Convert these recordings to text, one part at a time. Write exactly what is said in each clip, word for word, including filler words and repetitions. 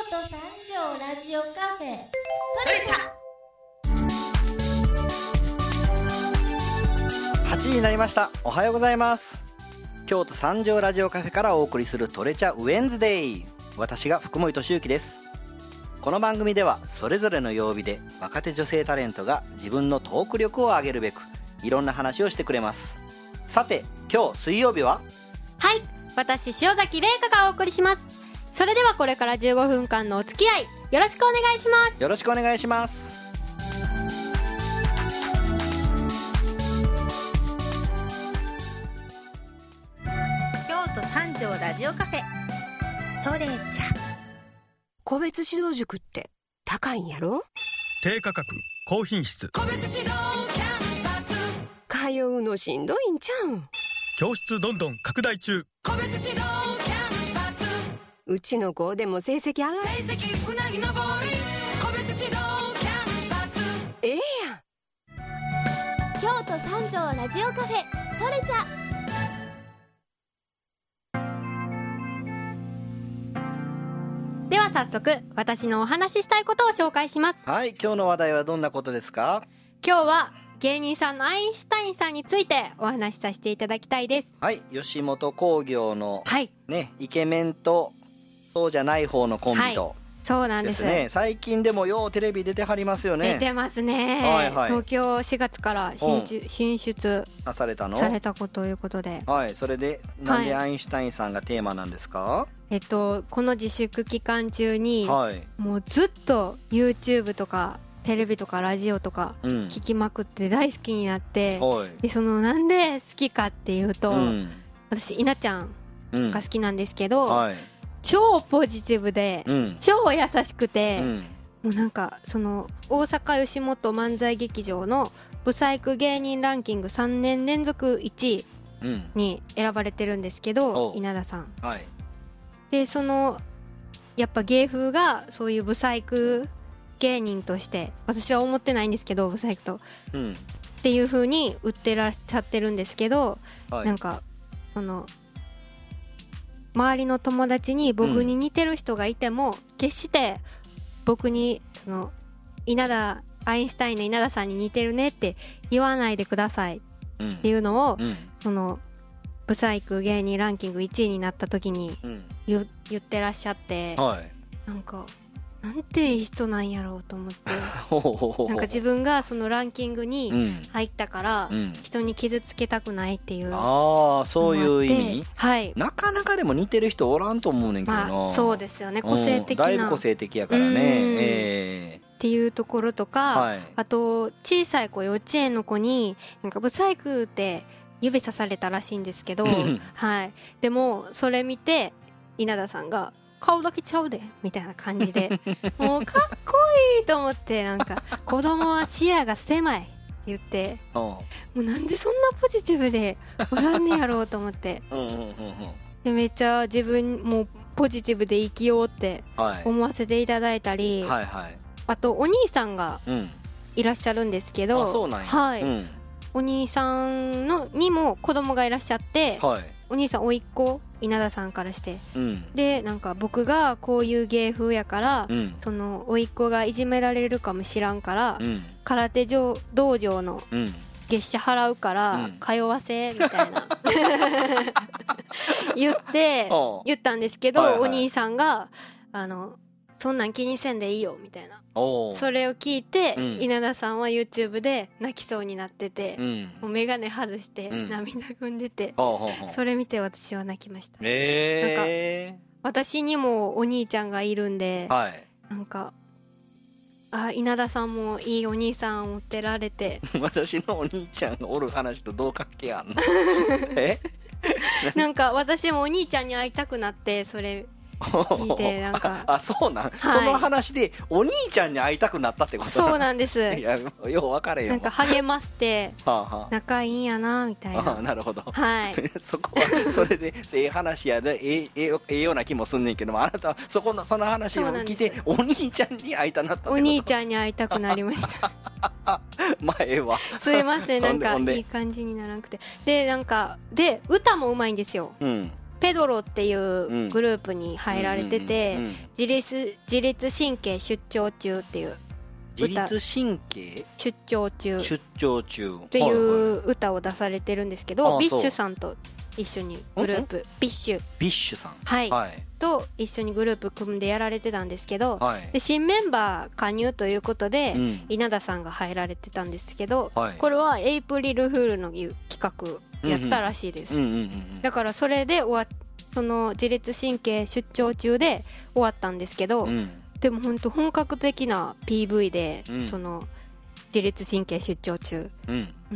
都三条ラジオカフェトレチャ。 はちじになりました。おはようございます。京都三条ラジオカフェからお送りするトレチャウェンズデイ。私が福森俊之です。この番組ではそれぞれの曜日で若手女性タレントが自分のトーク力を上げるべくいろんな話をしてくれます。さて今日水曜日は、 はい、私塩崎玲香がお送りします。それではこれからじゅうごふんかんのお付き合いよろしくお願いします。 よろしくお願いします。 京都三条ラジオカフェトレチャ。 個別指導塾って高いんやろ？ 低価格高品質、 個別指導キャンパス通うのしんどいんちゃうん？ 教室どんどん拡大中。 個別指導キャンパスうちの子でも成績上がる。成績うなぎのぼり個別指導キャンパスええやん。 京都三条ラジオカフェトレチャ。 では早速私のお話ししたいことを紹介します。 はい、今日の話題はどんなことですか？ 今日は芸人さんのアインシュタインさんについてお話しさせていただきたいです。 はい、吉本興業の、 はいね、イケメンとそうじゃない方のコンビと、 はい、そうなんですね。最近でもようテレビ出てはりますよね。 出てますね、 はいはい、 東京しがつから進出、うん、進出されたのされたということで、 はい、それでなんでアインシュタインさんがテーマなんですか？はい、 えっとこの自粛期間中に、 はい、 もうずっと YouTube とかテレビとかラジオとか聞きまくって大好きになって、うん、でそのなんで好きかっていうと、うん、私稲ちゃんが好きなんですけど、うん、はい、超ポジティブで、うん、超優しくて、うん、もうなんかその大阪吉本漫才劇場のブサイク芸人ランキングさんねん連続いちいに選ばれてるんですけど、うん、稲田さん、はい、でそのやっぱ芸風がそういうブサイク芸人として私は思ってないんですけどブサイクと、うん、っていう風に売ってらっしゃってるんですけど、はい、なんかその周りの友達に僕に似てる人がいても、うん、決して僕にその稲田アインシュタインの稲田さんに似てるねって言わないでくださいっていうのを、うん、そのブサイク芸人ランキングいちいになった時に 言,、うん、言ってらっしゃって、はい、なんかなんていい人なんやろうと思ってなんか自分がそのランキングに入ったから、うん、人に傷つけたくないっていう、 ああそういう意味、 はい、 なかなかでも似てる人おらんと思うねんけどな、 まあ、そうですよね、個性的な、 だいぶ個性的やからね、えー、 っていうところとか、はい、あと小さい子幼稚園の子になんかブサイクって指さされたらしいんですけどはい、でもそれ見て稲田さんが顔だけちゃうでみたいな感じでもうかっこいいと思って、なんか子供は視野が狭いって言ってもうなんでそんなポジティブでおらんねやろうと思ってでめっちゃ自分もポジティブで生きようって思わせていただいたり、はいはいはい、あとお兄さんがいらっしゃるんですけど、うん、あそうなんや、はい、うん、お兄さんのにも子供がいらっしゃって、はい、お兄さん甥っ子稲田さんからして、うん、でなんか僕がこういう芸風やから、うん、その甥っ子がいじめられるかもしらんから、うん、空手道場の月謝払うから通わせみたいな、言って言ったんですけど、はいはい、お兄さんがあのそんなん気にせんでいいよみたいな、それを聞いて、うん、稲田さんは YouTube で泣きそうになってて、うん、もう眼鏡外して涙ぐんでて、うん、それ見て私は泣きました、えー、なんか私にもお兄ちゃんがいるんで、はい、なんかあ稲田さんもいいお兄さんを持ってられて私のお兄ちゃんがおる話とどう関係あんのえなんか私もお兄ちゃんに会いたくなって、それ聞いてなんかあ, あそうなん、はい、その話でお兄ちゃんに会いたくなったってことそうなんですいやよう分かれよ、 なんか励まして仲いいんやなみたいな、 あなるほど、 はいそこはそれでええ話やでええええような気もすんねんけども、あなたはそこのその話を聞いてお兄ちゃんに会いたなったってこと？ お兄ちゃんに会いたくなりました前はすいません、なんかいい感じにならなくて、でなんかで歌もうまいんですよ、うん、 ペドロっていうグループに入られてて、自律自律神経出張中っていう自律神経出張中出張中っていう歌を出されてるんですけど、ビッシュさんと一緒にグループ、ビッシュビッシュさん、 はい、はい、と一緒にグループ組んでやられてたんですけど、はい、で新メンバー加入ということで、うん、稲田さんが入られてたんですけど、はい、これはエイプリルフールの企画やったらしいです。だからそれで終わその自律神経出張中で終わったんですけど、うん、でも本当本格的な ピーブイ で、うん、その自律神経出張中、うん、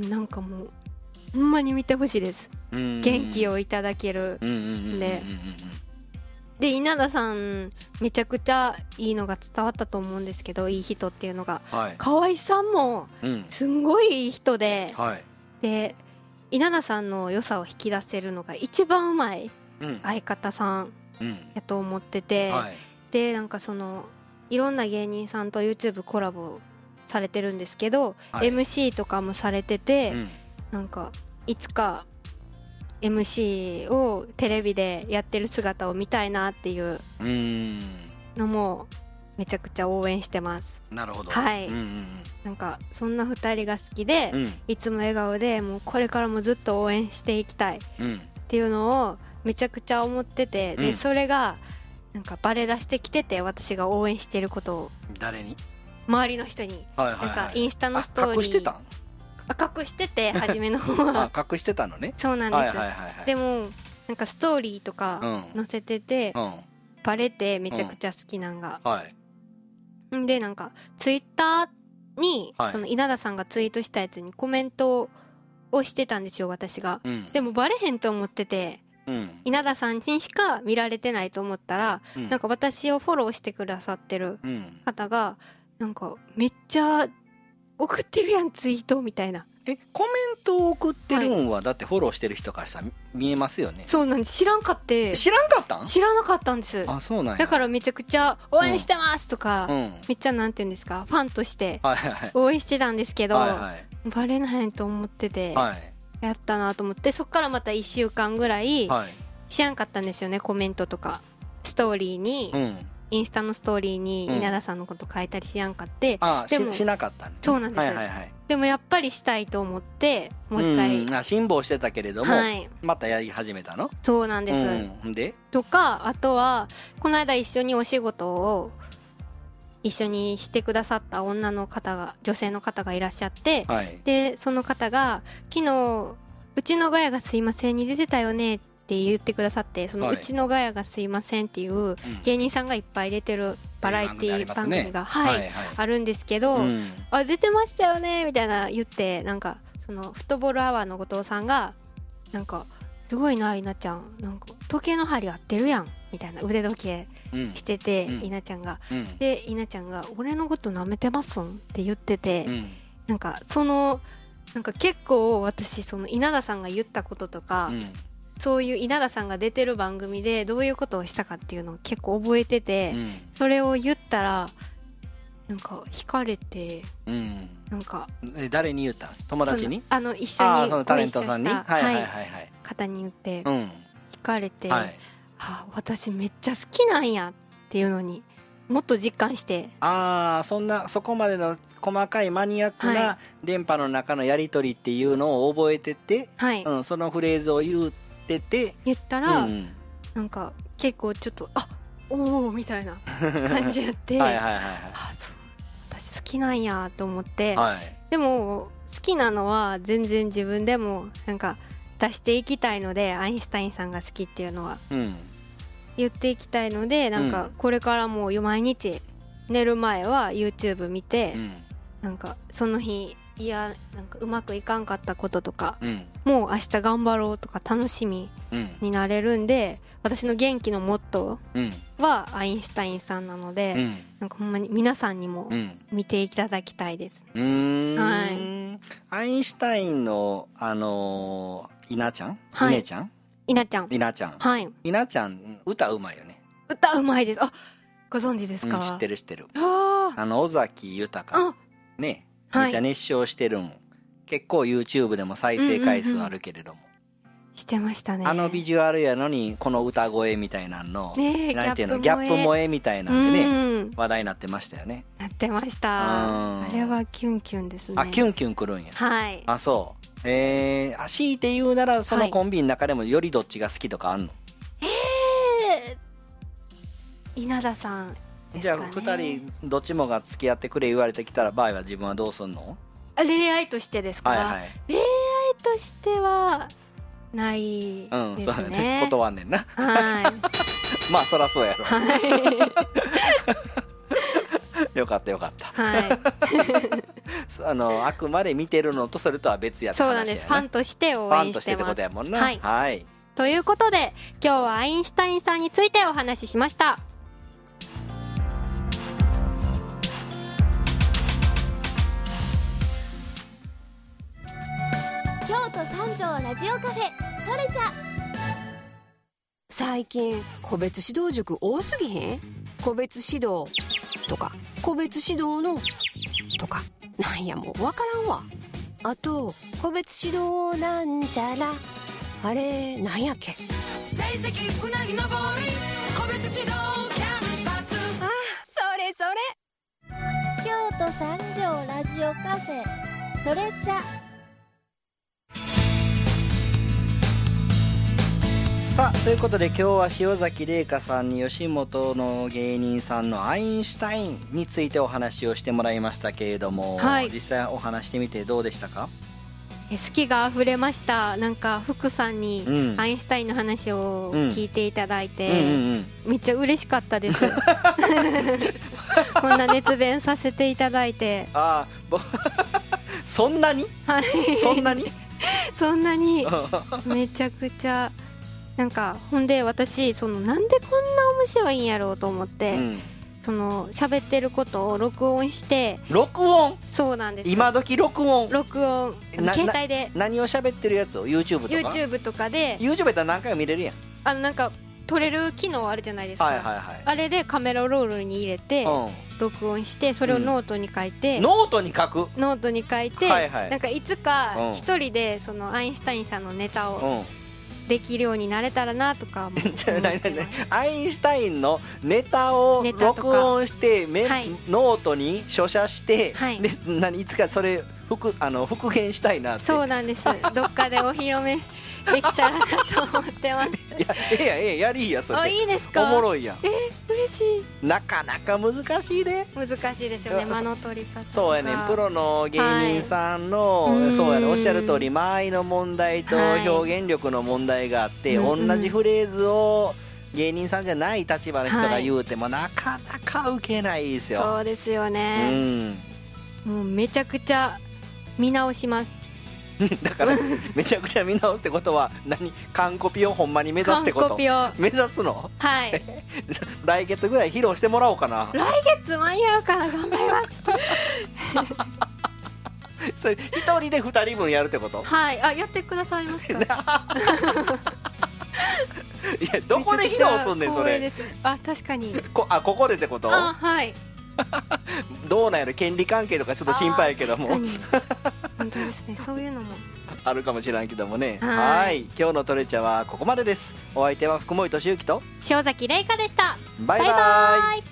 なんかもうほんまに見てほしいです。元気をいただけるんで、で稲田さんめちゃくちゃいいのが伝わったと思うんですけど、いい人っていうのが、はい、河合さんもすんごいいい人で、うん、はい、で稲田さんの良さを引き出せるのが一番うまい相方さんやと思ってて、うん、はい、でなんかそのいろんな芸人さんと YouTube コラボされてるんですけど、はい、エムシー とかもされてて、うん、なんかいつか エムシー をテレビでやってる姿を見たいなっていうのもめちゃくちゃ応援してます。 なるほど、 はい、うんうん、なんかそんなふたりが好きで、うん、いつも笑顔でもうこれからもずっと応援していきたいっていうのをめちゃくちゃ思ってて、で、うん、それがなんかバレ出してきてて、私が応援してることを誰に周りの人に、はいはいはい、なんかインスタのストーリー隠してたん隠してて初めの方はあ隠してたのね。 そうなんです、はいはいはいはい、でもなんかストーリーとか載せてて、うん、バレてめちゃくちゃ好きなんが、うんはい、でなんかツイッターに、はい、その稲田さんがツイートしたやつにコメントをしてたんですよ私が、うん、でもバレへんと思ってて、うん、稲田さんにしか見られてないと思ったら、うん、なんか私をフォローしてくださってる方が、うん、なんかめっちゃ送ってるやんツイートみたいな。 えコメントを送ってるんは、はい、だってフォローしてる人からさ見えますよね。 そうなんです。知らんかって知らんかったん知らなかったんです。 あそうなんや。 だからめちゃくちゃ応援してますとか、うん、めっちゃなんていうんですかファンとして応援してたんですけど、はいはい、バレないと思ってて、はい、やったなと思って、そっからまたいっしゅうかんぐらいしやんかったんですよね。コメントとかストーリーに、うん、インスタのストーリーに稲田さんのこと書いたりしやんかって、うん、 あでも し, しなかったんです、ね、 そうなんです、はいはいはい、でもやっぱりしたいと思ってもう一回、 うん、あ辛抱してたけれども、はい、またやり始めたの。 そうなんです、 うん、でとかあとはこの間一緒にお仕事を一緒にしてくださった女の方が女性の方がいらっしゃって、はい、でその方が昨日うちのガヤがすいませんに出てたよねって言ってくださって、そのうちのガヤがすいませんっていう芸人さんがいっぱい出てるバラエティ番組が、はいはいはい、あるんですけど、うん、あ出てましたよねみたいな言って、なんかそのフットボールアワーの後藤さんがなんかすごいな稲ちゃんなんか時計の針合ってるやんみたいな腕時計してて、うん、稲ちゃんが、うん、で稲ちゃんが俺のこと舐めてますんって言ってて、うん、なんかそのなんか結構私その稲田さんが言ったこととか、うん、そういう稲田さんが出てる番組でどういうことをしたかっていうのを結構覚えてて、うん、それを言ったらなんか惹かれて、うん、なんかえ誰に言った友達にあの一緒にそのタレントさんに、はいはいはいはい、 方に言って、うん、惹かれて、はい、はあ、私めっちゃ好きなんやっていうのにもっと実感して、 ああそんなそこまでの細かいマニアックな電波の中のやり取りっていうのを覚えてて、はいうん、そのフレーズを言ってて言ったら、うん、なんか結構ちょっとあおおみたいな感じやってはいはいはい、はい、あそう私好きなんやと思って、はい、でも好きなのは全然自分でもなんか出していきたいので、アインシュタインさんが好きっていうのは、うん言っていきたいので、なんかこれからもう毎日寝る前は YouTube 見て、うん、なんかその日いやなんかうまくいかんかったこととか、うん、もう明日頑張ろうとか楽しみになれるんで、うん、私の元気のモットーはアインシュタインさんなので、うん、なんかほんまに皆さんにも見ていただきたいです、うん、 はい、アインシュタインのあのー、稲ちゃん、はい、稲ちゃん稲ちゃん稲ちゃんはい稲ちゃん歌うまいよね。 歌うまいです。あご存知ですか、うん、 知ってる知ってる。ああの尾崎豊ねめっちゃ熱唱してるん、はい、結構 YouTube でも再生回数あるけれども、うんうんうん、 してましたね。 あのビジュアルやのにこの歌声みたいなの、 ね、 なんていうのギャップ萌えみたいなんでね、うん、話題になってましたよね。 なってました。あれはキュンキュンですね。 あ、キュンキュンくるんや。 はい。 あ、そう。えー、強いて言うならそのコンビの中でもよりどっちが好きとかあんの？ ええー、稲田さんですかね。 じゃあふたりどっちもが付き合ってくれ言われてきたら場合は自分はどうすんの？ 恋愛としてですか？はいはい、恋愛としてはないですね。うん、そうだね。 断んねんな。 はい。 まあそらそうやろ。 はい。 よかったよかった。 はい。 あのあくまで見てるのとそれとは別やった話や、ね、 そうなんです。ファンとして応援してます。ファンとしてってことやもんな。 はい。 はい、 ということで今日はアインシュタインさんについてお話ししました。 京都三条ラジオカフェトレチャ。 最近個別指導塾多すぎへん？個別指導とか個別指導のとかなんやもうわからんわ。あと個別指導なんちゃらあれなんやっけ？成績うなぎのぼり個別指導キャンパス。ああそれそれ。 京都三条ラジオカフェトレチャ。 さあということで今日は塩崎玲香さんに吉本の芸人さんのアインシュタインについてお話をしてもらいましたけれども、はい、実際お話してみてどうでしたか？ 好きがあふれました。なんか福さんにアインシュタインの話を聞いていただいて、うんうんうんうん、めっちゃ嬉しかったですこんな熱弁させていただいて。 ああそんなに、 はい、 そんなにそんなにめちゃくちゃなんかほんで私そのなんでこんな面白いんやろうと思って、うん、その喋ってることを録音して。 録音？ そうなんです。 今時録音？ 録音携帯で。 何を喋ってるやつを YouTube とか YouTube とかで YouTube やったら何回も見れるやん。 あのなんか撮れる機能あるじゃないですか、 はいはいはい、 あれでカメラロールに入れて、うん、録音してそれをノートに書いて、 うん、ノートに書くノートに書いて、 はいはい、 なんかいつか一人でそのアインシュタインさんのネタをできるようになれたらなとか思ってます。 アインシュタインのネタを録音してメ、はい、ノートに書写して、はい、で何いつかそれ復あの復元したいなって。 そうなんです。どっかでお披露目できたらなと思ってます。いやええやええやりいやそれ。 あ、いいですか？ おもろいやん。 え嬉しい。 なかなか難しいね。 難しいですよね、間の取り方。 そうやね、プロの芸人さんの、はい、そうやね、おっしゃる通り間合いの問題と表現力の問題があって、はい、同じフレーズを芸人さんじゃない立場の人が言うても、はい、なかなか受けないですよ。 そうですよね、うん、もうめちゃくちゃ見直しますだからめちゃくちゃ見直すってことは何？完コピをほんまに目指すってこと？完コピを目指すの？ はい来月ぐらい披露してもらおうかな。 来月間に合うから頑張りますそれ一人で二人分やるってこと？ はい。あ、やってくださいますか？いや、どこで披露すんねんそれ。 あ、確かにこあここでってこと？ あ、はいどうなんやろ、権利関係とかちょっと心配やけども本当ですね、そういうのもあるかもしれんけどもね。はい、今日のトレチャはここまでです。お相手は福森俊之と塩崎玲香でした。 バイバイ。バイバイ。